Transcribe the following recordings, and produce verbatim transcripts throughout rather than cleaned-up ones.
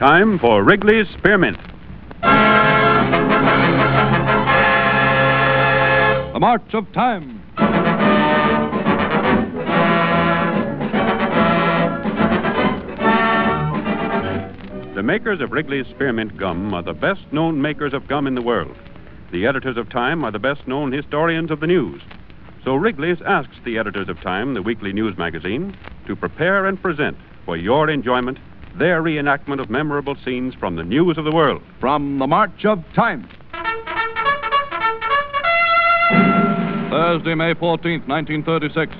Time for Wrigley's Spearmint. The March of Time. The makers of Wrigley's Spearmint Gum are the best-known makers of gum in the world. The editors of Time are the best-known historians of the news. So Wrigley's asks the editors of Time, the weekly news magazine, to prepare and present, for your enjoyment, their reenactment of memorable scenes from the news of the world. From the March of Time. Thursday, May fourteenth, nineteen thirty-six.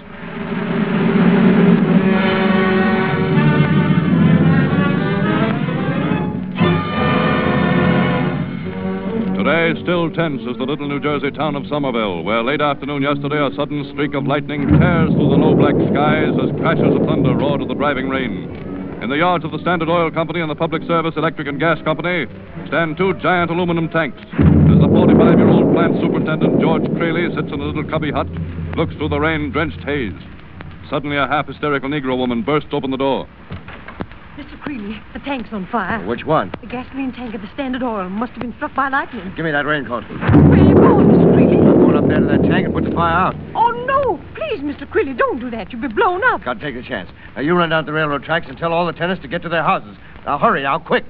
Today, still tense is the little New Jersey town of Somerville, where late afternoon yesterday a sudden streak of lightning tears through the low black skies as crashes of thunder roar to the driving rain. In the yards of the Standard Oil Company and the Public Service Electric and Gas Company stand two giant aluminum tanks. As the forty-five-year-old plant superintendent, George Crayley, sits in a little cubby hut, looks through the rain-drenched haze. Suddenly, a half-hysterical Negro woman bursts open the door. Mister Creeley, the tank's on fire. Which one? The gasoline tank at the Standard Oil must have been struck by lightning. Give me that raincoat. Where are you going, Mister Creeley? I'm going up there to that tank and put the fire out. Oh, no! Please, Mister Creeley, don't do that. You'll be blown up. Got to take a chance. Now, you run down to the railroad tracks and tell all the tenants to get to their houses. Now, hurry, now, quick.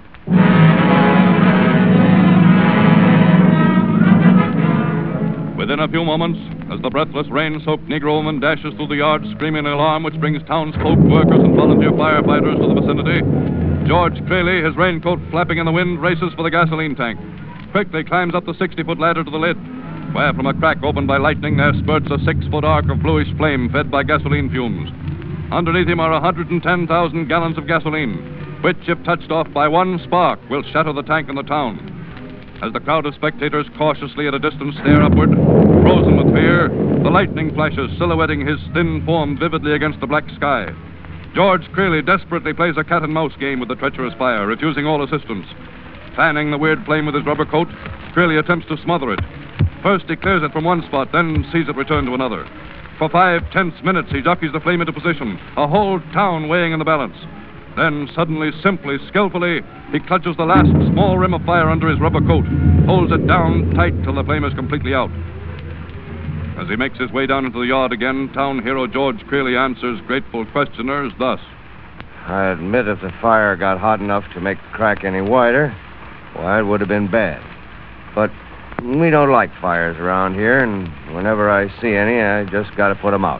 Within a few moments, as the breathless, rain-soaked Negro woman dashes through the yard screaming an alarm which brings townsfolk, workers, and volunteer firefighters to the vicinity, George Crayley, his raincoat flapping in the wind, races for the gasoline tank. Quickly climbs up the sixty-foot ladder to the lid, where from a crack opened by lightning there spurts a six-foot arc of bluish flame fed by gasoline fumes. Underneath him are one hundred ten thousand gallons of gasoline, which, if touched off by one spark, will shatter the tank and the town. As the crowd of spectators cautiously at a distance stare upward, frozen with fear, the lightning flashes silhouetting his thin form vividly against the black sky. George Crayley desperately plays a cat-and-mouse game with the treacherous fire, refusing all assistance. Fanning the weird flame with his rubber coat, Crayley attempts to smother it. First he clears it from one spot, then sees it return to another. For five tense minutes he jockeys the flame into position, a whole town weighing in the balance. Then, suddenly, simply, skillfully, he clutches the last small rim of fire under his rubber coat, holds it down tight till the flame is completely out. As he makes his way down into the yard again, town hero George Crayley answers grateful questioners thus. I admit if the fire got hot enough to make the crack any wider, why, it would have been bad. But we don't like fires around here, and whenever I see any, I just got to put them out.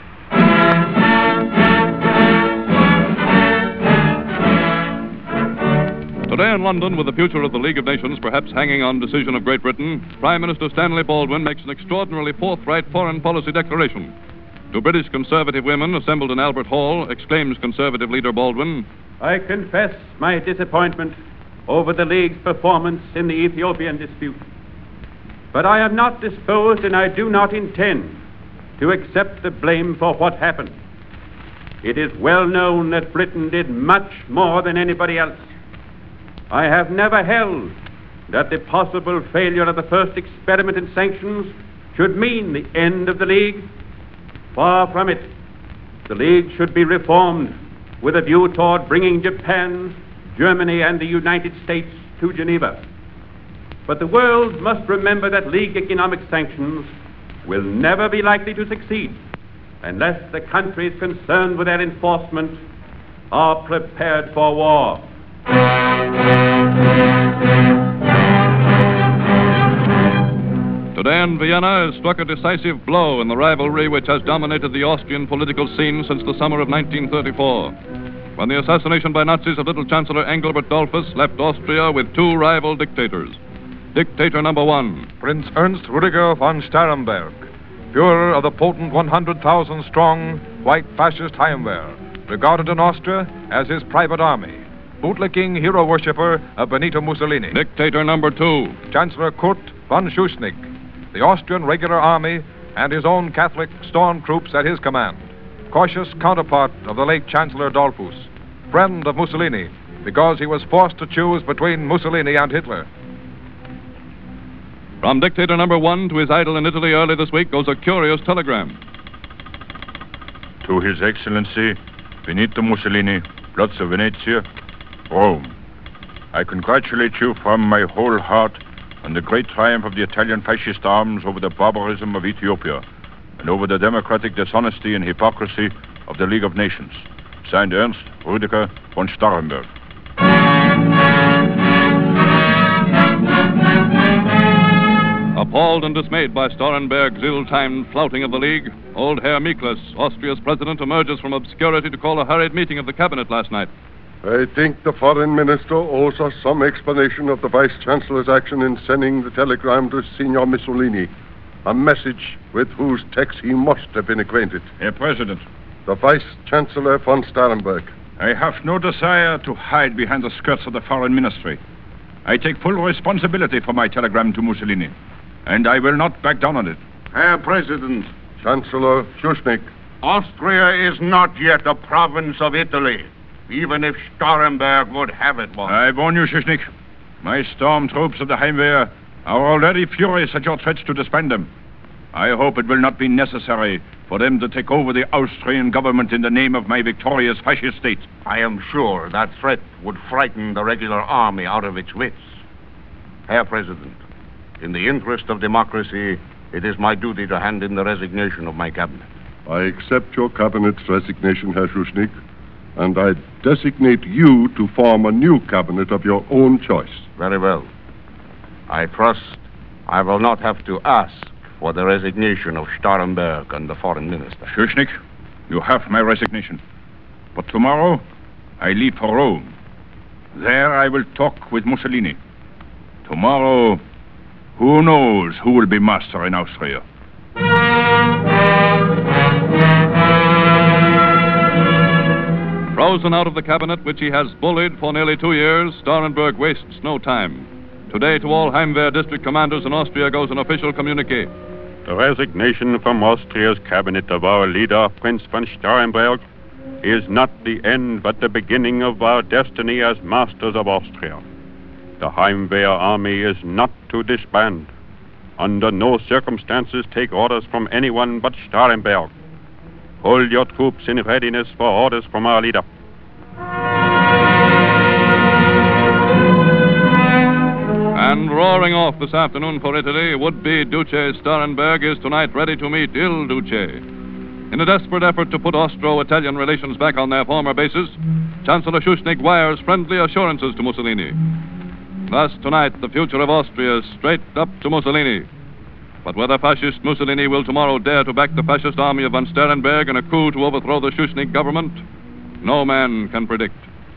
Today in London, with the future of the League of Nations perhaps hanging on decision of Great Britain, Prime Minister Stanley Baldwin makes an extraordinarily forthright foreign policy declaration. To British conservative women assembled in Albert Hall, exclaims Conservative leader Baldwin, I confess my disappointment over the League's performance in the Ethiopian dispute. But I am not disposed, and I do not intend to accept the blame for what happened. It is well known that Britain did much more than anybody else. I have never held that the possible failure of the first experiment in sanctions should mean the end of the League. Far from it. The League should be reformed with a view toward bringing Japan, Germany, and the United States to Geneva. But the world must remember that League economic sanctions will never be likely to succeed unless the countries concerned with their enforcement are prepared for war. Today in Vienna is struck a decisive blow in the rivalry which has dominated the Austrian political scene since the summer of nineteen thirty-four, when the assassination by Nazis of little Chancellor Engelbert Dollfuss left Austria with two rival dictators. Dictator number one, Prince Ernst Rüdiger von Staremberg, Führer of the potent one hundred thousand strong white fascist Heimwehr, regarded in Austria as his private army, bootlicking hero worshipper of Benito Mussolini. Dictator number two, Chancellor Kurt von Schuschnigg, the Austrian regular army and his own Catholic storm troops at his command, cautious counterpart of the late Chancellor Dollfuss, friend of Mussolini because he was forced to choose between Mussolini and Hitler. From dictator number one to his idol in Italy early this week goes a curious telegram. To His Excellency Benito Mussolini, Platz of Venezia, Rome. I congratulate you from my whole heart on the great triumph of the Italian fascist arms over the barbarism of Ethiopia and over the democratic dishonesty and hypocrisy of the League of Nations. Signed, Ernst Rüdiger von Starrenberg. Appalled and dismayed by Starrenberg's ill-timed flouting of the League, old Herr Miklas, Austria's president, emerges from obscurity to call a hurried meeting of the cabinet last night. I think the foreign minister owes us some explanation of the vice-chancellor's action in sending the telegram to Signor Mussolini, a message with whose text he must have been acquainted. Herr President. The vice-chancellor von Starrenberg. I have no desire to hide behind the skirts of the foreign ministry. I take full responsibility for my telegram to Mussolini, and I will not back down on it. Herr President. Chancellor Schuschnigg. Austria is not yet a province of Italy, even if Starrenberg would have it one. I warn you, Schuschnigg. My storm troops of the Heimwehr are already furious at your threats to disband them. I hope it will not be necessary for them to take over the Austrian government in the name of my victorious fascist state. I am sure that threat would frighten the regular army out of its wits. Herr President, in the interest of democracy, it is my duty to hand in the resignation of my cabinet. I accept your cabinet's resignation, Herr Schuschnigg, and I designate you to form a new cabinet of your own choice. Very well. I trust I will not have to ask for the resignation of Starrenberg and the foreign minister. Schuschnigg, you have my resignation. But tomorrow, I leave for Rome. There I will talk with Mussolini. Tomorrow, who knows who will be master in Austria? Frozen out of the cabinet which he has bullied for nearly two years, Starrenberg wastes no time. Today, to all Heimwehr district commanders in Austria goes an official communique. The resignation from Austria's cabinet of our leader, Prince von Starrenberg, is not the end but the beginning of our destiny as masters of Austria. The Heimwehr army is not to disband. Under no circumstances take orders from anyone but Starrenberg. Hold your troops in readiness for orders from our leader. And roaring off this afternoon for Italy, would-be Duce Starrenberg is tonight ready to meet Il Duce. In a desperate effort to put Austro-Italian relations back on their former basis, Chancellor Schuschnigg wires friendly assurances to Mussolini. Thus, tonight, the future of Austria is straight up to Mussolini. But whether fascist Mussolini will tomorrow dare to back the fascist army of von Starrenberg in a coup to overthrow the Schuschnigg government, no man can predict.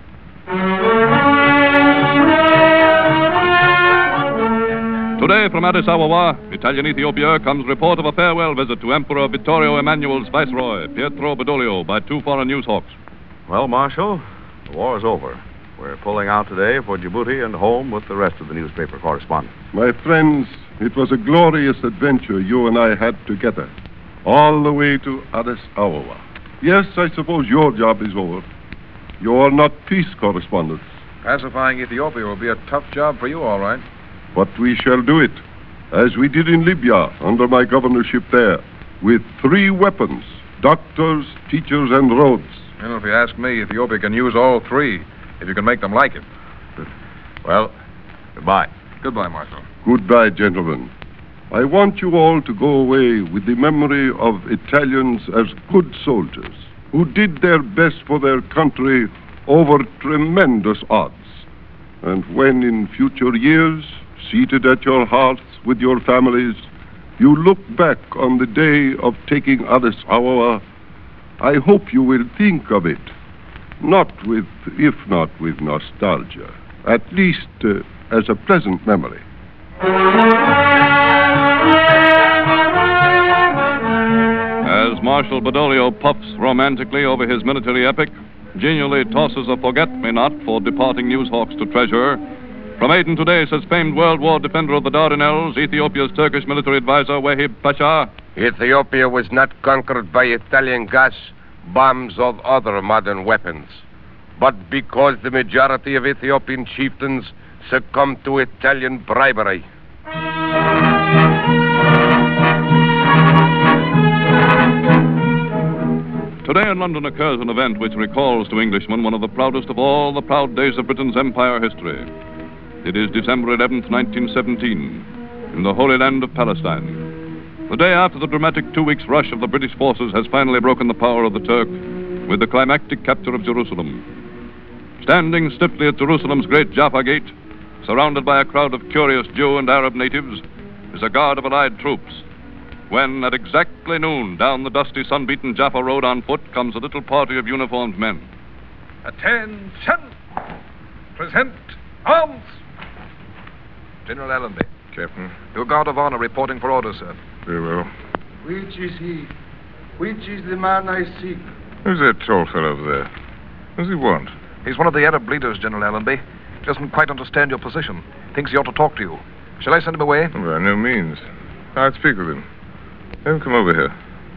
Today, from Addis Ababa, Italian Ethiopia, comes report of a farewell visit to Emperor Vittorio Emanuel's viceroy, Pietro Badoglio, by two foreign news hawks. Well, Marshal, the war is over. We're pulling out today for Djibouti and home with the rest of the newspaper correspondents. My friends, it was a glorious adventure you and I had together, all the way to Addis Ababa. Yes, I suppose your job is over. You are not peace correspondents. Pacifying Ethiopia will be a tough job for you, all right. But we shall do it, as we did in Libya under my governorship there, with three weapons, doctors, teachers, and roads. And if you ask me, Ethiopia can use all three, if you can make them like it. Well, goodbye. Goodbye, Marshal. Goodbye, gentlemen. I want you all to go away with the memory of Italians as good soldiers who did their best for their country over tremendous odds. And when in future years, seated at your hearths with your families, you look back on the day of taking Addis Ababa, I hope you will think of it, not with, if not with nostalgia, at least uh, as a pleasant memory. As Marshal Badoglio puffs romantically over his military epic, genially tosses a forget-me-not for departing newshawks to treasure, from Aden today, says famed World War defender of the Dardanelles, Ethiopia's Turkish military advisor, Wahib Pasha. Ethiopia was not conquered by Italian gas, bombs, or other modern weapons, but because the majority of Ethiopian chieftains succumbed to Italian bribery. Today in London occurs an event which recalls to Englishmen one of the proudest of all the proud days of Britain's empire history. It is December eleventh, nineteen seventeen, in the Holy Land of Palestine. The day after the dramatic two weeks' rush of the British forces has finally broken the power of the Turk with the climactic capture of Jerusalem. Standing stiffly at Jerusalem's great Jaffa Gate, surrounded by a crowd of curious Jew and Arab natives, is a guard of Allied troops. When, at exactly noon, down the dusty, sun-beaten Jaffa Road on foot comes a little party of uniformed men. Attention! Present arms! General Allenby. Captain. Your guard of honor reporting for orders, sir. Very well. Which is he? Which is the man I seek? Who's that tall fellow over there? What does he want? He's one of the Arab leaders, General Allenby. Doesn't quite understand your position. Thinks he ought to talk to you. Shall I send him away? By no means. I'll speak with him. Have him come over here.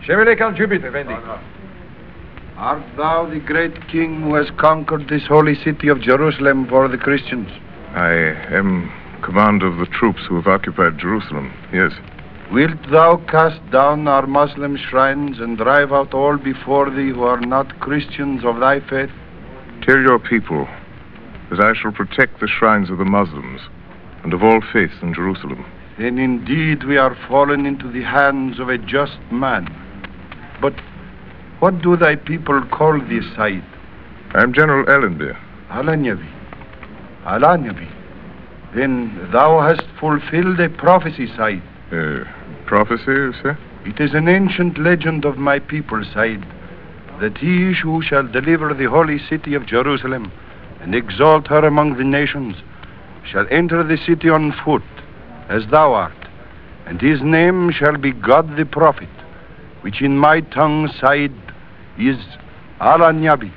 Art thou the great king who has conquered this holy city of Jerusalem for the Christians? I am commander of the troops who have occupied Jerusalem, yes. Wilt thou cast down our Muslim shrines and drive out all before thee who are not Christians of thy faith? Tell your people that I shall protect the shrines of the Muslims and of all faiths in Jerusalem. Then indeed we are fallen into the hands of a just man. But what do thy people call this site? I am General Allenby. Alanyabi. Alanyabi. Then thou hast fulfilled a prophecy, side. Uh, prophecy, you say? It is an ancient legend of my people's side, that he who shall deliver the holy city of Jerusalem and exalt her among the nations shall enter the city on foot, as thou art, and his name shall be God the Prophet, which in my tongue side is Alanyabi.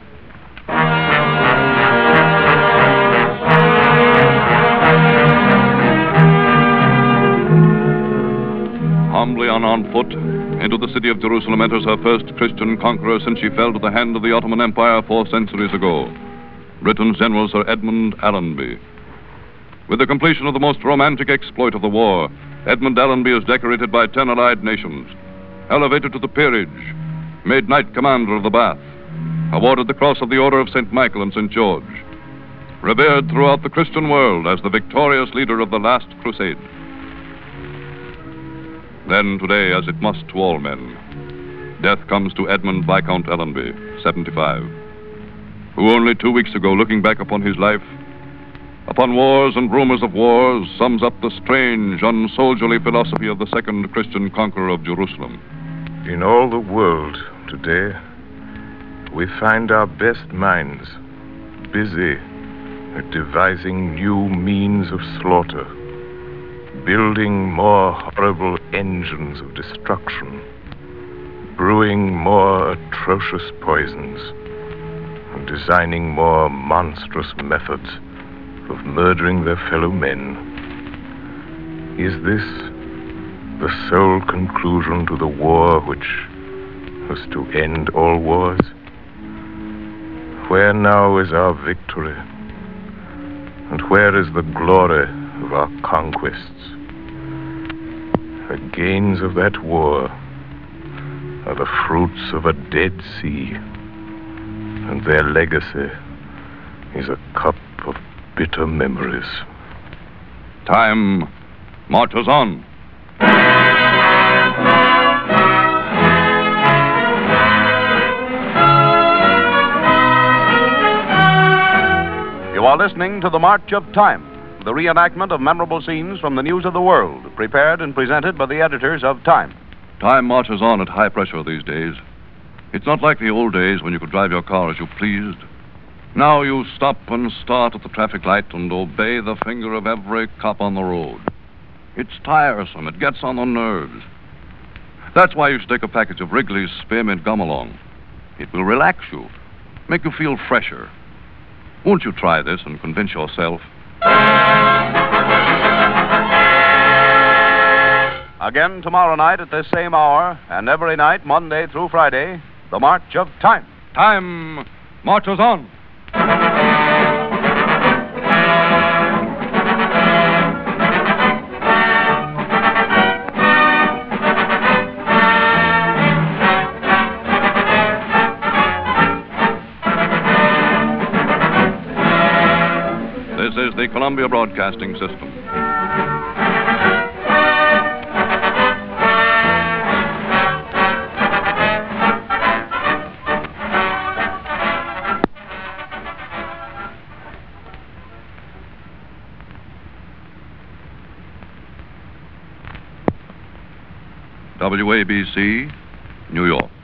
Humbly and on foot, into the city of Jerusalem enters her first Christian conqueror since she fell to the hand of the Ottoman Empire four centuries ago, Britain's General Sir Edmund Allenby. With the completion of the most romantic exploit of the war, Edmund Allenby is decorated by ten allied nations, elevated to the peerage, made Knight Commander of the Bath, awarded the Cross of the Order of Saint Michael and Saint George, revered throughout the Christian world as the victorious leader of the last crusade. Then today, as it must to all men, death comes to Edmund Viscount Allenby, seventy-five, who only two weeks ago, looking back upon his life, upon wars and rumors of wars, sums up the strange, unsoldierly philosophy of the second Christian conqueror of Jerusalem. In all the world today, we find our best minds busy at devising new means of slaughter, building more horrible engines of destruction, brewing more atrocious poisons, and designing more monstrous methods of murdering their fellow men. Is this the sole conclusion to the war which was to end all wars? Where now is our victory? And where is the glory of our conquests? The gains of that war are the fruits of a dead sea, and their legacy is a cup of bitter memories. Time marches on. You are listening to The March of Time, the reenactment of memorable scenes from the news of the world, prepared and presented by the editors of Time. Time marches on at high pressure these days. It's not like the old days when you could drive your car as you pleased. Now you stop and start at the traffic light and obey the finger of every cop on the road. It's tiresome. It gets on the nerves. That's why you stick a package of Wrigley's Spearmint Gum along. It will relax you, make you feel fresher. Won't you try this and convince yourself? Again tomorrow night at this same hour, and every night, Monday through Friday, The March of Time. Time marches on. is the Columbia Broadcasting System. W A B C, New York.